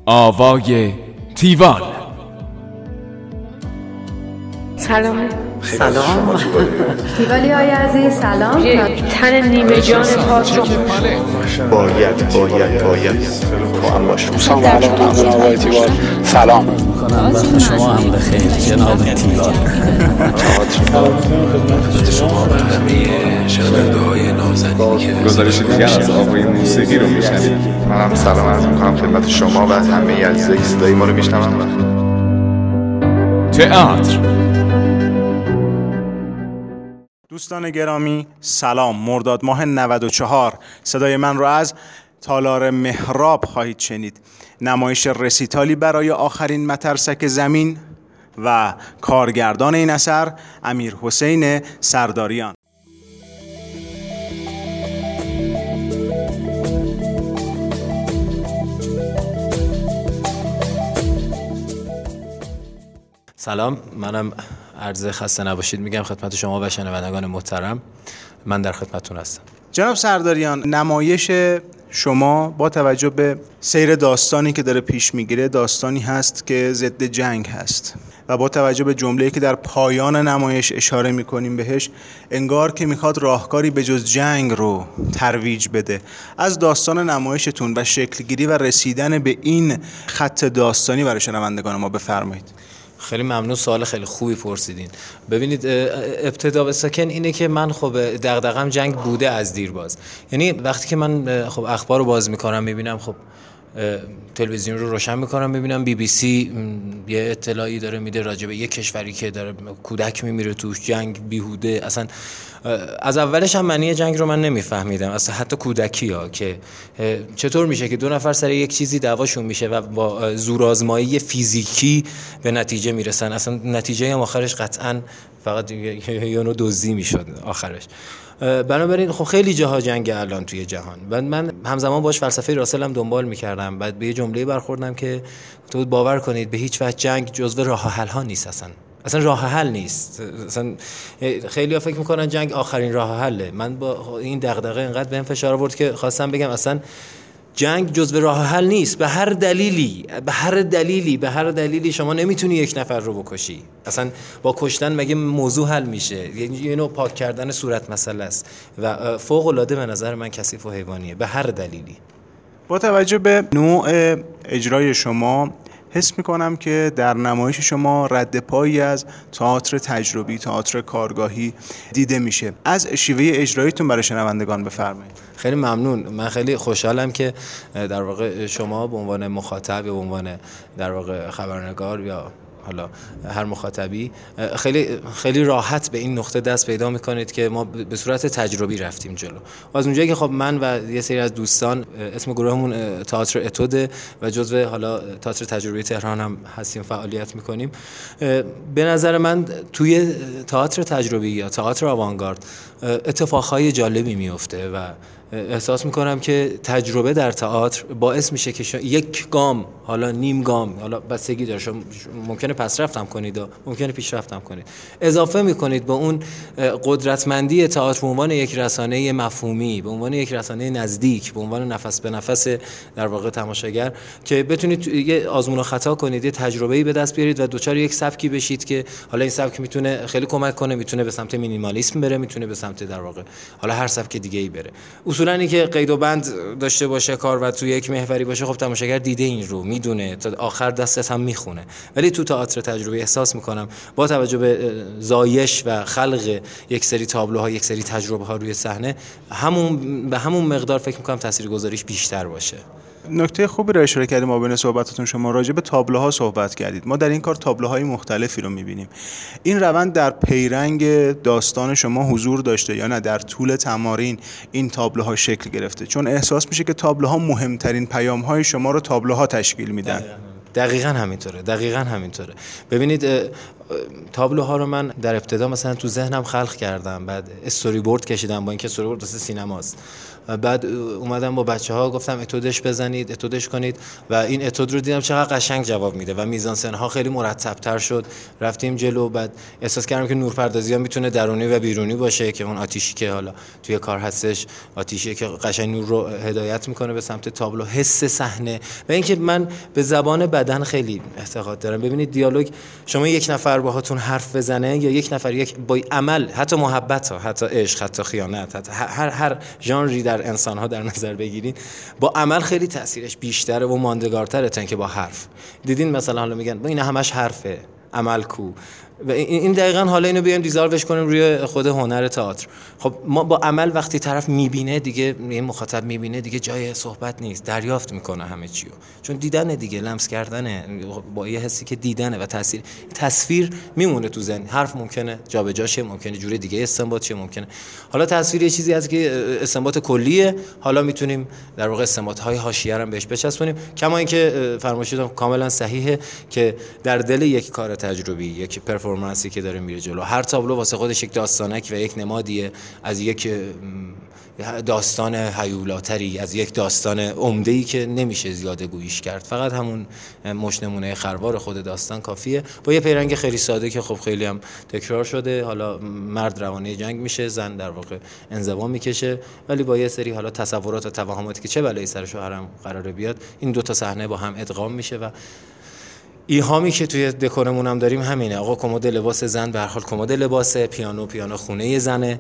آوای تیوال. سلام. سلام تیوالی های عزیز سلام. تن نیمه جان پاک رو باید با هم باشم. سلام علیکم آوای تیوال. سلام میکنم وقت شما هم بخیر جناب تیوال. خدمت شما و همه شنونده های نازنین که گزارش دیگر از آوای موسیقی رو میشنوید. منم سلام عرض میکنم خدمت شما و همه عزیزایی که صدای ما رو میشنون. تئاتر. دوستان گرامی سلام. مرداد ماه 94 صدای من رو از تالار محراب خواهید شنید. نمایش رسیتالی برای آخرین مترسک زمین و کارگردان این اثر امیر حسین سرداریان. سلام، منم عرض خسته نباشید میگم خدمت شما و شنوندگان محترم. من در خدمتتون هستم. جناب سرداریان، نمایش شما با توجه به سیر داستانی که داره پیش میگیره داستانی هست که ضد جنگ هست و با توجه به جمله‌ای که در پایان نمایش اشاره میکنیم بهش، انگار که میخواد راهکاری به جز جنگ رو ترویج بده. از داستان نمایشتون و شکلگیری و رسیدن به این خط داستانی برای شنوندگان ما بفرمایید. خیلی ممنون، سوال خیلی خوبی پرسیدین. ببینید، ابتدا به سکن اینه که من خب دغدغه‌ام جنگ بوده از دیرباز. یعنی وقتی که من خب اخبار رو باز میکنم میبینم، خب تلویزیون رو روشن میکنم میبینم BBC یه اطلاعی داره میده راجع به یه کشوری که داره کودک میمیره توش، جنگ بیهوده. اصلا از اولش هم معنی جنگ رو من نمیفهمیدم، اصلا حتی کودکی ها که چطور میشه که دو نفر سر یک چیزی دعواشون میشه و با زورآزمایی فیزیکی به نتیجه میرسن. اصلا نتیجه هم آخرش قطعا فقط یه نوع دزدی میشد آخرش. بنابراین خب خیلی جاها جنگ الان توی جهان و من همزمان باش فلسفه راسل هم دنبال میکردم. بعد به یه جمله برخوردم که تو باور کنید به هیچ وجه جنگ جزو راه حل ها نیست. اصلا راه حل نیست. اصلا خیلی ها فکر میکنن جنگ آخرین راه حله. من با این دغدغه اینقدر بهم فشار آورد که خواستم بگم اصلا جنگ جزو راه حل نیست. به هر دلیلی شما نمیتونی یک نفر رو بکشی. اصلا با کشتن مگه موضوع حل میشه؟ یه نوع پاک کردن صورت مسئله است و فوق العاده به نظر من کثیف و حیوانیه به هر دلیلی. با توجه به نوع اجرای شما حس میکنم که در نمایش شما رد پایی از تئاتر تجربی، تئاتر کارگاهی دیده میشه. از شیوه اجراییتون برای شنوندگان بفرمایید. خیلی ممنون. من خیلی خوشحالم که در واقع شما به عنوان مخاطب یا به عنوان در واقع خبرنگار یا حالا هر مخاطبی خیلی راحت به این نقطه دست پیدا میکنید که ما به صورت تجربی رفتیم جلو. از اونجایی که خب من و یه سری از دوستان اسم گروهمون تئاتر اتوده و جزو حالا تئاتر تجربی تهران هم هستیم، فعالیت میکنیم. به نظر من توی تئاتر تجربی یا تئاتر آوانگارد اتفاقهای جالبی میفته و احساس میکنم که تجربه در تئاتر باعث میشه که یک گام، حالا نیم گام، حالا بستگی داره، ممکنه پسرفتم کنید و ممکنه پیشرفتم کنید، اضافه میکنید به اون قدرتمندی تئاتر به عنوان یک رسانه مفهومی، به عنوان یک رسانه نزدیک، به عنوان نفس به نفس در واقع تماشاگر، که بتونید یه آزمون و خطا کنید، یه تجربه‌ای به دست بیارید و دوچار یک سبکی بشید که حالا این سبک میتونه خیلی کمک کنه، میتونه به سمت مینیمالیسم بره، میتونه به سمت در واقع حالا هر سبک دیگه‌ای بره. اصولاً این که قید و بند داشته باشه کار و تو یک محوری باشه، خب تماشاگر دیده این رو، میدونه، تا آخر دستت هم میخونه. ولی تو تئاتر تجربی احساس میکنم با توجه به زایش و خلق یک سری تابلوها، یک سری تجربه ها روی صحنه، به همون مقدار فکر میکنم تاثیرگذاریش بیشتر باشه. نکته خوبی رو اشاره کردیم. ما بین صحبتاتون شما راجع به تابلوها صحبت کردید. ما در این کار تابلوهای مختلفی رو می‌بینیم. این روند در پیرنگ داستان شما حضور داشته یا نه در طول تمارین این تابلوها شکل گرفته؟ چون احساس میشه که تابلوها مهمترین پیام‌های شما رو تابلوها تشکیل میدن. دقیقاً همینطوره. ببینید تابلوها رو من در ابتدا مثلا تو ذهنم خلق کردم، بعد استوری بورد کشیدم، با اینکه استوری بورد واسه سینماست. بعد اومدم با بچه‌ها گفتم اتودش بزنید، اتودش کنید و این اتود رو دیدم چقدر قشنگ جواب میده و میزانسن‌ها خیلی مرتب‌تر شد. رفتیم جلو، بعد احساس کردم که نورپردازی‌ها میتونه درونی و بیرونی باشه، که اون آتیشی که حالا توی کار هستش آتیشی که قشنگ نور رو هدایت میکنه به سمت تابلو، حس صحنه و اینکه من به زبان بدن خیلی اعتقاد دارم. ببینید دیالوگ، شما یک نفر باهاتون حرف بزنه یا یک نفر یک با عمل، حتی محبت ها، حتی عشق، حتی خیانت، حتی هر ژانری در انسان ها در نظر بگیرید، با عمل خیلی تاثیرش بیشتره و ماندگارتره تا اینکه با حرف. دیدین مثلا حالا میگن با این همش حرفه، عمل کو، و این دقیقاً حالا اینو بیایم دیزالوش کنیم روی خود هنر تئاتر. خب ما با عمل وقتی طرف میبینه دیگه، این مخاطب میبینه دیگه، جای صحبت نیست، دریافت میکنه همه چیو، چون دیدنه دیگه، لمس کردنه با یه حسی که دیدنه و تصویر میمونه تو ذهن. حرف ممکنه جابجا شه، ممکنه جور دیگه استنباط شه، ممکنه حالا تصویر یه چیزی هست که استنباط کلیه، حالا میتونیم در واقع استنباط‌های حاشیه رو بهش بچسبونیم. کما اینکه فرمایشتون کاملا صحیحه که در دل یک کار تجربی، یک پرفورمنسی که داره میره جلو، هر تابلو واسه خودش یک داستانک و یک نمادیه از یک داستان هیولاتری، از یک داستان عمده‌ای که نمیشه زیاده گوییش کرد. فقط همون مشنمونه خروار خود داستان کافیه، با یه پیرنگ خیلی ساده که خب خیلی هم تکرار شده. حالا مرد روانه جنگ میشه، زن در واقع انزوا میکشه، ولی با یه سری حالا تصورات و توهماتی که چه بلایی سر شوهرم قراره بیاد، این دو تا صحنه با هم ادغام میشه. و ایهامی که توی دکورمون هم داریم همینه. آقا کمد لباس زن به هر حال کمد لباس، پیانو خونه زنه،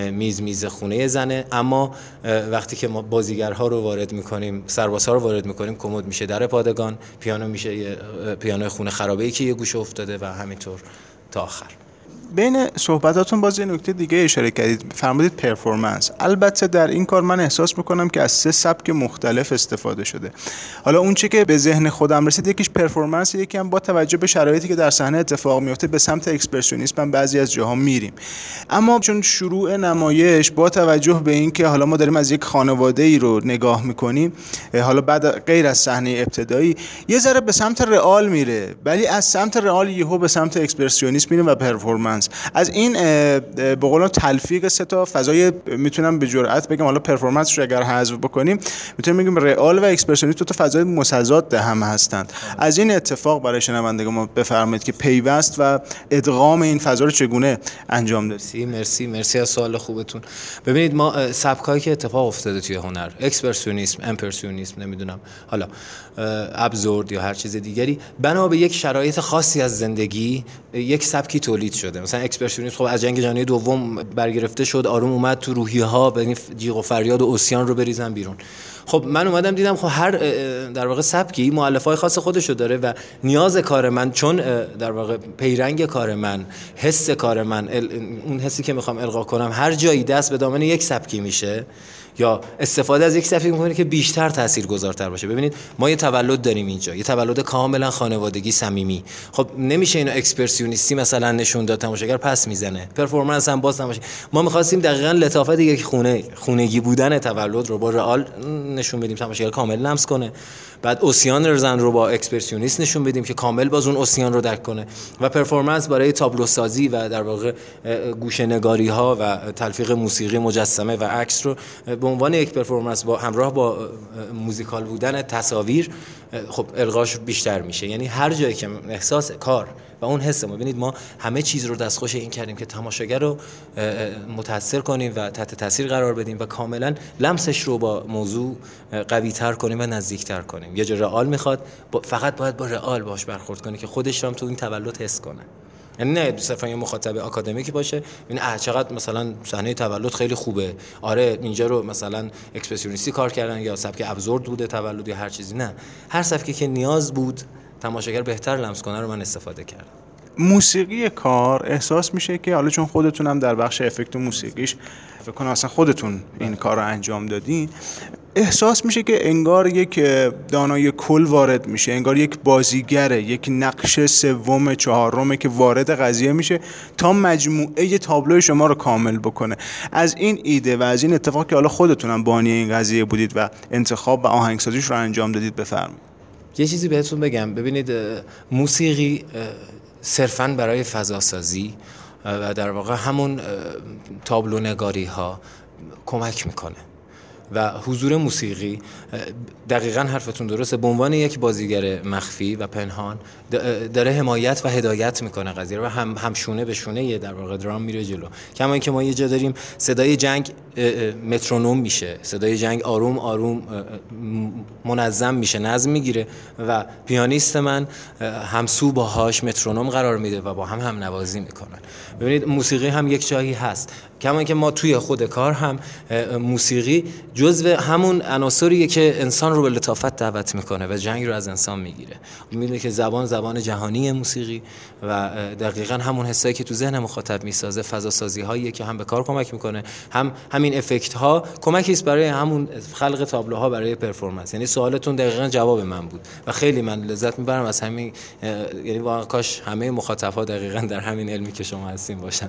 میز خونه زنه، اما وقتی که ما بازیگرها رو وارد میکنیم، سربازها رو وارد میکنیم، کمد میشه در پادگان، پیانو میشه یه پیانو خونه خرابه‌ای که یه گوشه افتاده و همینطور تا آخر. بین صحبتاتون باز یه نکته دیگه اشاره کردید، فرمودید پرفورمنس. البته در این کار من احساس میکنم که از 3 سبک مختلف استفاده شده. حالا اون چه که به ذهن خودم رسید، یکیش پرفورمنس، یکی هم با توجه به شرایطی که در صحنه اتفاق میفته به سمت اکسپرسیونیسم بعضی از جاها میریم. اما چون شروع نمایش با توجه به این که حالا ما داریم از یک خانواده‌ای رو نگاه میکنیم، حالا بعد غیر از صحنه ابتدایی یه ذره به سمت رئال میره، ولی از سمت رئال یهو به سمت اکسپرسیونیسم میره و پرفورمنس. از این به قول تلفیق 3 تا فضای، میتونم به جرئت بگم حالا پرفورمنس رو اگر حذف بکنیم میتونیم بگیم رئال و اکسپرسیونیسم 2 تا فضای متضاد هم هستند. از این اتفاق برای شنوندگان ما بفرمایید که پیوست و ادغام این فضا رو چگونه انجام دادید. مرسی از سوال خوبتون. ببینید ما سبکایی که اتفاق افتاده توی هنر، اکسپرسیونیسم، امپرسیونیسم، نمیدونم حالا ابزورد یا هر چیز دیگری، بنا به یک شرایط خاصی از زندگی یک سبکی تولید شده. مثلا اکسپرسیونیسم خب از جنگ جهانی دوم برگرفته شد، آروم اومد تو روحیه‌ها، ببین جیغ و فریاد و عصیان رو بریزن بیرون. خب من اومدم دیدم خب هر در واقع سبکی مؤلفه‌های خاص خودش رو داره و نیاز کار من، چون در واقع پیرنگ کار من، حس کار من، اون حسی که میخوام القا کنم هر جایی دست به دامن یک سبکی میشه یا استفاده از یک سبکی میکنه که بیشتر تاثیرگذارتر باشه. ببینید ما یه تولد داریم اینجا، یه تولد کاملا خانوادگی صمیمی. خب نمیشه اینو اکسپرسیونیستی مثلا نشون داد، تماشاگر پس میزنه، پرفورمنس هم باز نمیشه. ما می‌خواستیم دقیقاً لطافت یک خونگی بودن تولد رو با رئال نشون بدیم، تماشاگر کامل لمس کنه. بعد اوسیان زن رو با اکسپرسیونیست نشون بدیم که کامل باز اون اوسیان رو درک کنه. و پرفورمنس برای تابلو سازی و در واقع گوشه‌نگاری ها و تلفیق موسیقی مجسمه و عکس رو به عنوان یک پرفورمنس با همراه با موزیکال بودن تصاویر خب القاش بیشتر میشه. یعنی هر جایی که احساس کار و اون حس، ما ببینید ما همه چیز رو دستخوش این کردیم که تماشاگر رو متاثر کنیم و تحت تاثیر قرار بدیم و کاملا لمسش رو با موضوع قوی تر کنیم و نزدیک تر کنیم. یه جا رئال میخواد، فقط باید با رئال باش برخورد کنه که خودش رو هم تو این تولد حس کنه. یعنی نه صرفا یه مخاطب آکادمیکی باشه این چقدر مثلا صحنه تولد خیلی خوبه، آره اینجا رو مثلا اکسپرسیونیستی کار کردن یا سبک ابزورد بوده تولد یا هر چیزی. نه، هر سبکی که نیاز بود تماشاگر بهتر لمس کنه رو من استفاده کردم. موسیقی کار احساس میشه که حالا چون خودتون هم در بخش افکت موسیقیش فکر کنم اصلا خودتون این کار رو انجام دادین، احساس میشه که انگار یک دانای کل وارد میشه، انگار یک بازیگره، یک نقش سوم چهارم که وارد قضیه میشه تا مجموعه تابلوی شما رو کامل بکنه. از این ایده و از این اتفاق که حالا خودتون هم بانی این قضیه بودید و انتخاب و آهنگسازیش رو انجام دادید، بفرمایید. یه چیزی بهتون بگم. ببینید موسیقی صرفاً برای فضاسازی و در واقع همون تابلو نگاری ها کمک میکنه و حضور موسیقی دقیقاً حرفتون درسته، به عنوان یک بازیگر مخفی و پنهان داره حمایت و هدایت میکنه قضیه رو و همشونه به شونه در واقع درام میره جلو. کما اینکه ما یه جا داریم صدای جنگ مترونوم میشه، صدای جنگ آروم آروم منظم میشه، نظم میگیره و پیانیست من همسو باهاش مترونوم قرار میده و با هم نوازی میکنن. ببینید موسیقی هم یک جایی هست، کما اینکه ما توی خود کار هم موسیقی جزو همون عناصریه که انسان رو به لطافت دعوت میکنه و جنگ رو از انسان میگیره. میدونه که زبان جهانی موسیقی و دقیقاً همون حسایی که تو ذهن مخاطب میسازه فضاسازی هاییه که هم به کار کمک میکنه، هم همین افکت ها کمکی است برای همون خلق تابلوها برای پرفورمنس. یعنی سوالتون دقیقاً جواب من بود و خیلی من لذت میبرم از همین، یعنی واقعا کاش همه مخاطب‌ها دقیقاً در همین علمی که شما هستین باشن.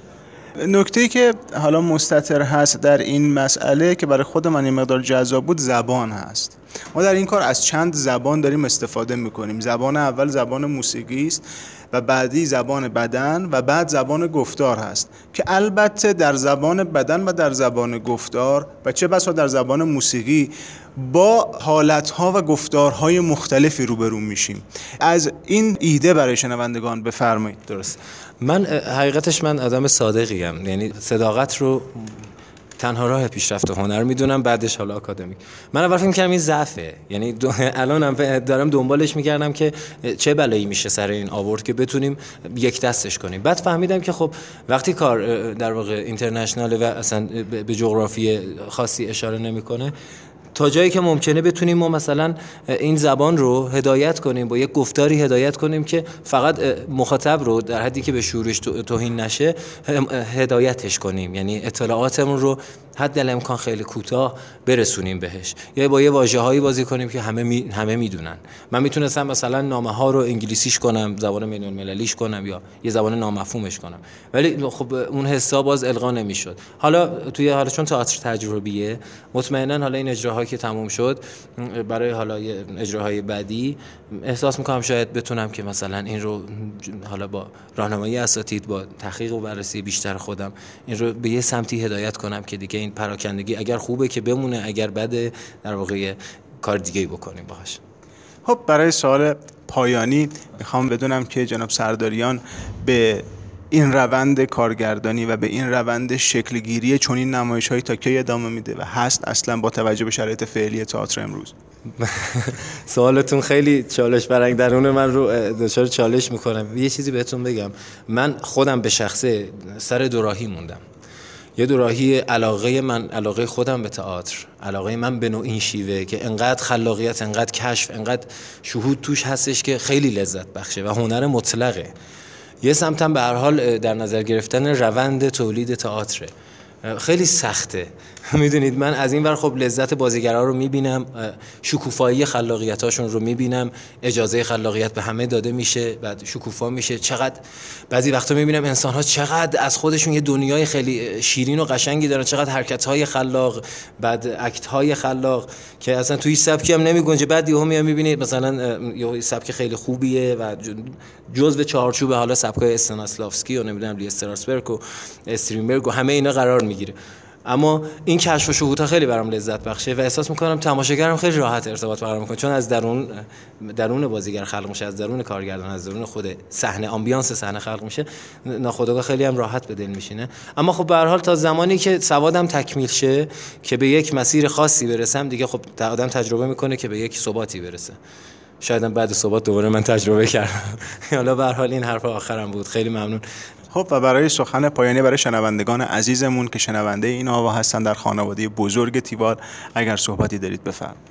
نکته‌ای که حالا مستتر هست در این مسئله که برای خود من این مقدار جذاب بود زبان هست. ما در این کار از چند زبان داریم استفاده میکنیم. زبان اول زبان موسیقی است و بعدی زبان بدن و بعد زبان گفتار هست که البته در زبان بدن و در زبان گفتار و چه بسا در زبان موسیقی با حالتها و گفتارهای مختلفی روبرو میشیم. از این ایده برای شنوندگان بفرمایید. درست. من حقیقتش من آدم صادقی ام، یعنی صداقت رو تنها راه پیشرفت هنر میدونم، بعدش حالا آکادمیک. من اول فکر می‌کردم این ضعفه، یعنی الانم دارم دنبالش می‌گردم که چه بلایی میشه سر این آورد که بتونیم یک دستش کنیم. بعد فهمیدم که خب وقتی کار در واقع اینترنشنال و اصلا به جغرافی خاصی اشاره نمی‌کنه، تا جایی که ممکنه بتونیم ما مثلا این زبان رو هدایت کنیم، با یک گفتاری هدایت کنیم که فقط مخاطب رو در حدی که به شعورش توهین نشه هدایتش کنیم، یعنی اطلاعاتمون رو حد الامکان خیلی کوتاه برسونیم بهش، یا با یه واژه‌هایی بازی کنیم که همه میدونن. من میتونستم مثلا نامه‌ها رو انگلیسیش کنم، زبان بین‌المللیش کنم یا یه زبان نامفهومش کنم، ولی خب اون حساب باز القا نمیشد. حالا چون تئاتر تجربیه، مطمئنا حالا این اجراهایی که تموم شد برای حالا اجراهای بعدی احساس میکنم شاید بتونم که مثلا این رو حالا با راهنمایی اساتید، با تحقیق و بررسی بیشتر خودم این رو به یه سمتی هدایت کنم که دیگه این پراکندگی اگر خوبه که بمونه، اگر بده در واقع کار دیگه‌ای بکنیم باهاش. خب برای سوال پایانی میخوام بدونم که جناب سرداریان به این روند کارگردانی و به این روند شکلگیری چنین نمایش‌هایی تا کی ادامه میده و هست اصلا با توجه به شرایط فعلی تئاتر امروز؟ سوالتون خیلی چالش برانگ درون من رو دچار چالش میکنم. یه چیزی بهتون بگم، من خودم به شخصه سر دوراهی موندم. یه دوراهی علاقه خودم به تئاتر، علاقه من به نوع این شیوه که انقدر خلاقیت، انقدر کشف، انقدر شهود توش هستش که خیلی لذت بخشه و هنر مطلقه. یه سمتم به هر حال در نظر گرفتن روند تولید تئاتر خیلی سخته. میدونید من از این ور خب لذت بازیگرا رو میبینم، شکوفایی خلاقیتاشون رو میبینم، اجازه خلاقیت به همه داده میشه، بعد شکوفا میشه. چقدر بعضی وقتا میبینم انسان‌ها چقدر از خودشون یه دنیای خیلی شیرین و قشنگی دارن، چقدر حرکت‌های خلاق، بعد اکت‌های خلاق که اصلا توی سبکی هم نمیگنجه. بعد یهو میبینید مثلا یه سبک خیلی خوبیه و جزو چهارچوب حالا سبکای استانیسلافسکی و نمیدونم لی استراسبرگ و استرینبرگ و همه اینا قرار میگیره. اما این کشف و شهودها خیلی برام لذت بخشه و احساس میکنم تماشاگرم خیلی راحت ارتباط برقرار میکنه، چون از درون بازیگر خلق میشه، از درون کارگردان، از درون خود صحنه، آمبیانس صحنه خلق میشه، ناخودآگاه خیلی هم راحت به دل میشینه. اما خب به هر حال تا زمانی که سوادم تکمیل شه که به یک مسیر خاصی برسم، دیگه خب آدم تجربه میکنه که به یک ثباتی برسه. شاید بعد ثبات دوباره من تجربه کردم. حالا به هر حال این حرف آخرم بود. خیلی ممنون. خب و برای سخن پایانی برای شنوندگان عزیزمون که شنونده این آوا هستن در خانواده بزرگ تیوال، اگر صحبتی دارید بفرمایید.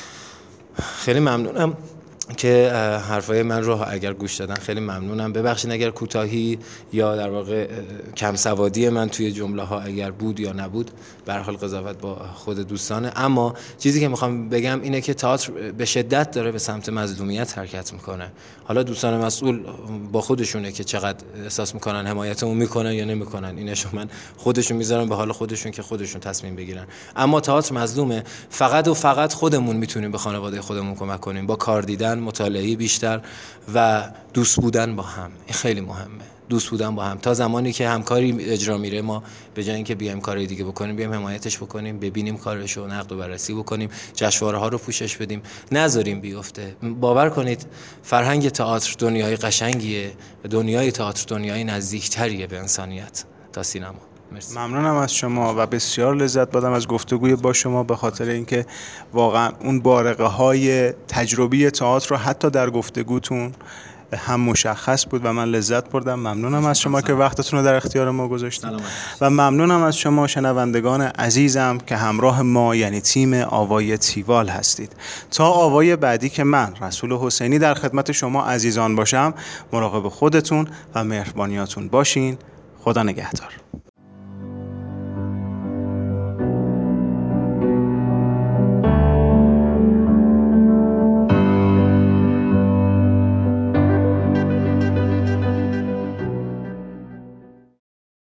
خیلی ممنونم که حرفای من رو اگر گوش دادن، خیلی ممنونم. ببخشید اگر کوتاهی یا در واقع کم سوادی من توی جمله ها اگر بود یا نبود، به هر حال قضاوت با خود دوستانه. اما چیزی که میخوام بگم اینه که تئاتر به شدت داره به سمت مظلومیت حرکت میکنه. حالا دوستان مسئول با خودشونه که چقدر احساس میکنن حمایتمون میکنن یا نمیکنن، اینشو من خودشون میذارم به حال خودشون که خودشون تصمیم بگیرن. اما تئاتر مظلومه. فقط و فقط خودمون میتونیم به خانواده خودمون کمک کنیم، با کار دیدن، مطالعه بیشتر و دوست بودن با هم. این خیلی مهمه، دوست بودن با هم. تا زمانی که همکاری اجرا میره ما به جای اینکه بیایم کارهای دیگه بکنیم، بیایم حمایتش بکنیم، ببینیم کارشو، نقد و بررسی بکنیم، جشنواره‌ها رو پوشش بدیم، نذاریم بیفته. باور کنید فرهنگ تئاتر دنیای قشنگیه، دنیای تئاتر دنیای نزدیکتریه به انسانیت تا سینما. مرسی. ممنونم از شما و بسیار لذت بردم از گفتگوی با شما، به خاطر اینکه واقعا اون بارقه‌های تجربی تئاتر رو حتی در گفتگوتون هم مشخص بود و من لذت بردم. ممنونم از شما که وقتتون رو در اختیار ما گذاشتید و ممنونم از شما شنوندگان عزیزم که همراه ما یعنی تیم آوای تیوال هستید. تا آوای بعدی که من رسول حسینی در خدمت شما عزیزان باشم، مراقب خودتون و مهربانیاتون باشین. خدا نگهدار.